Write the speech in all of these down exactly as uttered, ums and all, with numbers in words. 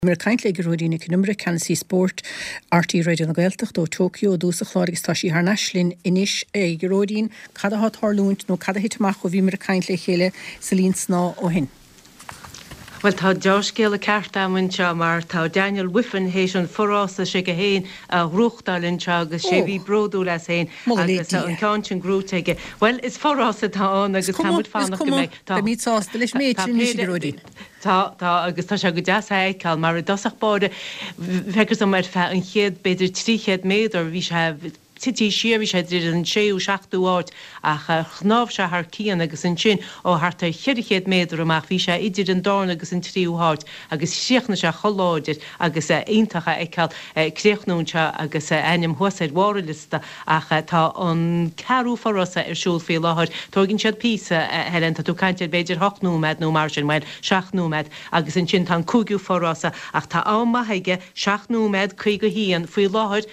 Mar caint le goróína numra Canasí Sport R T Radio na Gaeltacht ó Tokyo dús a chlárigus tá sí haar naslin inis é goróín cad a tharlúint nó cad a hitach ó bhí mar caint le chéile sa lín sná ó hin. Well, tá Josh Gale carta muinse mar tá Daniel Whiffen hééis an forrása sé go héin a ruchtdalinn agus sé bhí brodú le héin agus an cáin grúteige. Well, is forrása táán agus tamid fánach go méid. Tá mításta leis méid goróí. Tá tá agus tá se go deas éiceáil mar a dosach báde fegus mar fe an chéad beidir tríchéad méidir bhí se Tití siir sé idir an séú seachtú áit ach chnáb se th cían agus an sin ó hartta chiirichéad méidir amach bhí sé idir an dána agus an tríúáit agus siachna se choláidir agus aontacha eiceáil créochnúnse agus aim thuasaid mhálista ach tá an ceú forrasa ar siúl fé láthir. Tóginn siad písa helen tá tú caiintear beidir hochnúmed nó mar sin meil seachnúmed agus an sin tá cúgiú forrasa ach tá ámaithaige seachnúmed chuig go híían faoi láthir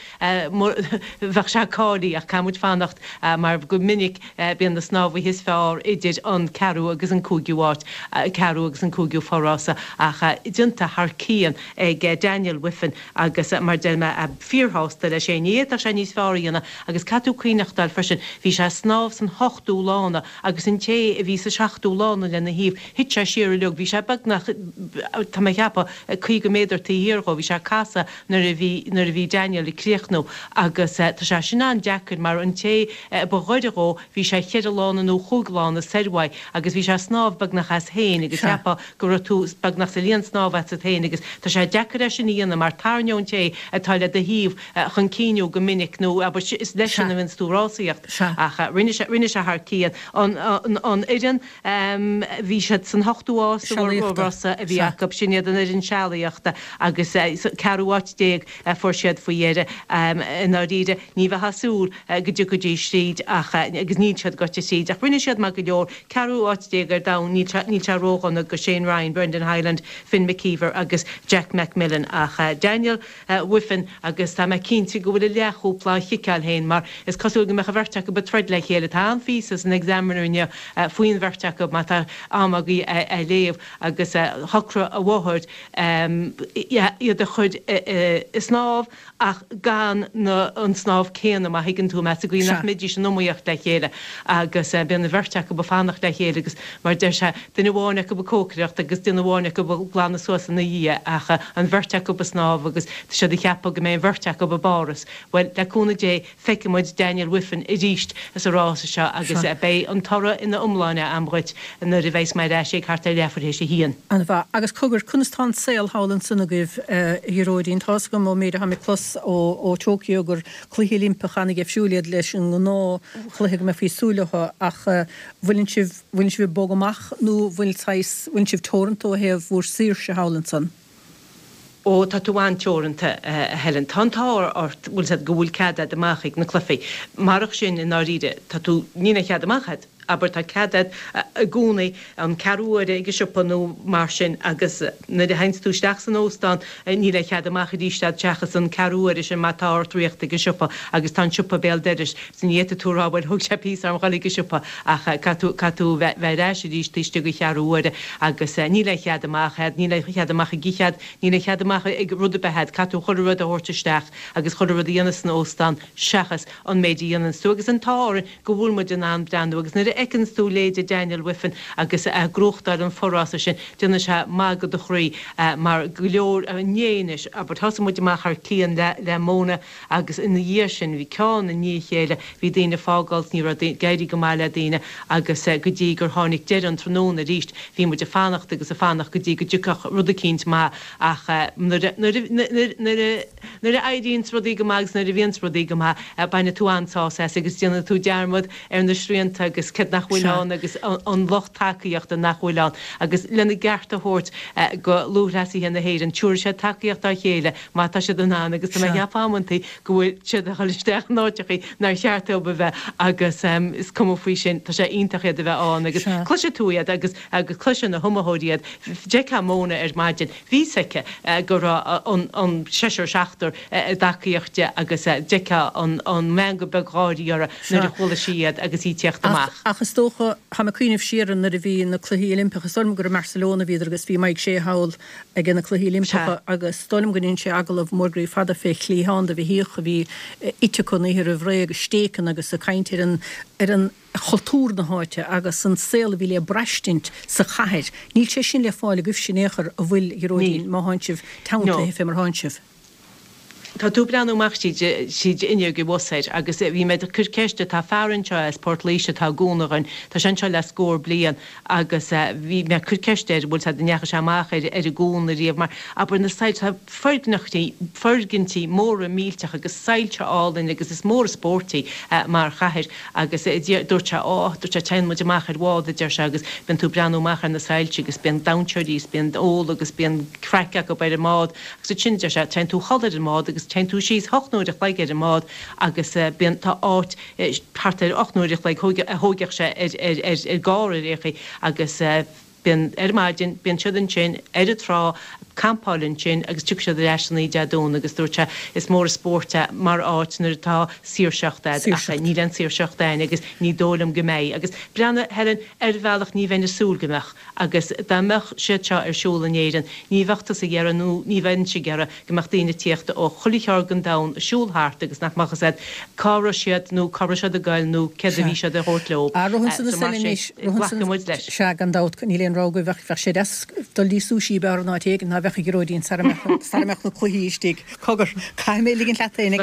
bheh cáí ach camúid fannacht mar go minic bíon na snábhí his fearr idir an ceú agus an cúgiúáit ceú agus an cúgiú forrása ach dionanta th cían ag Daniel Whiffen agus mar déilme a fíorhásta le sé níiad a sé níos fearíanana agus catú cuioineachtáil freisin bhí sé snáb san hochtú lána agus in té a bhí sa seachtú lána lena híomh hit sé siar leog bhí sé bagnach tá cheappa chuig go méidir tííorá bhí sé casa nar a bhí Daniel i críochnú agus tá sé sin an Jackar mar an té bhghaidiró bhí sé cheadlána nó chuúglána serhaid agus bhí sé snáb bagnach as héin agus cheappa gur tú bagnach sa líon snáb a héin agus tá sé Jackar sin íana mar tarneún té atáile de híomh chun cíniú go minic nó aber is leis an vin túrásaíocht a rinne se th cían an idan bhí sé san hochtúása a bhí acab sinad an idir sealaíochta agus ceúáit déag for siad faoiére in áíide ní bheit hasúr go dú go dtí siad agus ní sead gote siad. Ach rinne siad me go leor ceú áitdégur da ní se róganna go Shane Ryan, Brendan Highland, Finn McKeever agus Jack Macmillan ach Daniel Whiffen agus tá me cinnti go bhfuil leachúplá chiceáil héin mar is cosú go mecha bhirrte go betreid le chéile tá an fís an examinúne faoin bhirrte go má tá amagaí a léomh agus thocra a bhthir iad a chud is snáb ach gan an snáb céanam a higann tú me a gí nach midí sin nóíocht le chéile agus ben na bhirrte go fannacht le chéile agus mar de se duine bháinna go cócreacht agus duine bháinna go glána suasa na dhí acha an bhirrte go snáb agus sé de cheappa go mé bhirrte go báras. Well leúna dé feicimiid Daniel Whiffen i ríist is a rása se agus bé an tora ina umláine amhaid na a bhééis mai éis sé carta lefarhééis sé hían. An bh agus cogur chunastá saoil hálann sanna goibh hiróín tá go mó méidir ha mé plus ó Tokyo gur chluhí limpachanna ge fiúliad leis an ná chluigh me fao súlacha ach bhfuiln sibh bogamach nó bhfuil bhfuiln sibh tórantó heh bhór sír se hálann san. ó tá tú bhain teoranta helen tantáir ort bhfuil sé gohfuil cead amachigh na clufií. Marach sin in áíide tá tú nína chead amachchad. Aber tá cadad a gúnaí an ceúir ige sipanú mar sin agus na de heinz túisteach san óstan ní le chead amach díistead techas an ceúir sin mátáirtríocht ige sipa agus tá sipa béal deidir san héta túrábhaid thug sé pí am gáil ige sipa ach catú bheitréis dís tíiste go cheúire agus ní le chead amachchad, ní le chead amach gichead, ní le chead amach ag rud behead catú chorad a horteisteach agus chorad dhéana san óstan sechas an méidir dhéanaan sú agus an táir go bhfuil mu den an breanú agus na Ekins tú léide Daniel Whiffen agus a grochtdar an forrása sin duna se mágad do chrí mar go leor a néis aber thosa muid amach ar cían le móna agus ina dhé sin bhí ceán na ní chéile bhí daine fágalt ní gaiirí go máile daine agus go dtí gur tháinig dead an tróna ríist bhí muid a fannacht agus a fannach go dtí go dúcach rud a cinint má ach nuair a aidíonn rudí go mágus na a bhíon rudí go má baina tú antá agus déanana tú dearmad ar na sríanta agus nachhfuilán agus an locht takeíocht an nachhfuilán agus lena gceart a thuirt go lúrasí hena héir an túir sé takeíocht a chéile má tá sé den ná agus tá heapámantaí go bhfuil siad a choisteach náteachí nar cheartta be bheith agus is cum faoi sin tá sé iontaché a bheith an agus cluise túiad agus agus cluise na thumathóíad deá móna ar maidin hísaice gur an seisiir seachtar dacaíochte agus deá an me go beáíar nuair a chula siad agus í teocht amach. Achas tócha ha a cuiineh sian na a bhí na chluí Olympacha storm gur Barcelona bhí agus bhí maid sé hail ag gin na chluí Olympacha agus storm goinn sé agalah mórgraí fada fé chlíán a bhí hiocha bhí ite chun ihir a bhré agus stécan agus a caiintir an ar an choltúr na háite agus an séla bhí le breistint sa chaid. Níl sé sin le fáil guf sin éair a bhfuil heróín má háintsih tanta fé mar háintsih. Tá tú breanúach siad inne go bhsaid, agus bhí me chur ceiste tá fearanse is Portlaoise tá gúnachain, tá sin se le scór blian agus bhí me chur ceisteir bhil a necha seach ar a gúna riomh mar aber na said fergnachtaí fergintí mór a mílteach agus sailte álainn agus is mór sportí mar chair agus dúirte á dúirte tein muidir machar bhád deir se agus ben tú breanúachar na sailte agus ben daseirís ben ó agus ben creice go beidir mád agus sin se tein tú choir an mád agus tein tú síos hochtnúidir leigeidir mád agus ben tá áit partir ochnúidir le thógeach se ar gáir réchi agus ben ermaidin ben siúdan sin ar a trá campáilinn sin agus tu se reisinaí deadún agus dúirte is mór sportte mar áitnar tá síorseachta ní an síorseachtain agus ní dólam go méid agus brena heran ar bhealach ní bhaine súlgamach agus dáach sitse ar siúlanéan ní bhachtas a ghearanú ní bhain si gera gomach daine tíochtta ó cholichargan da siúlthart agus nach machchas said cára siad nó cara se a gail nó ce a bhí se a hórtlób. Se an dat ní léon rága bheith fe sé dul lí súsí be ná tégan na bhecha goróín sarmeach na chluhíistig cogur caiimé ligin letain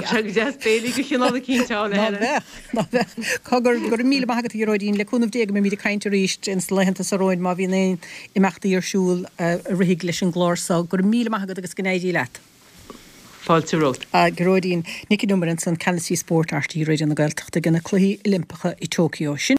cogur gur míle maigad goróín leúnmh déag me míidir caiinte ríist ins lehananta sa roiin má bhí éon imachtaí arsúl rihiig leis an glórsá gur míle maigad agus gnéidí leat. Fáilterót. A goróín Nicky Nummerin san Canasí Sportartí roiid an na gailteachta gna chluí Olympacha i Tokyo.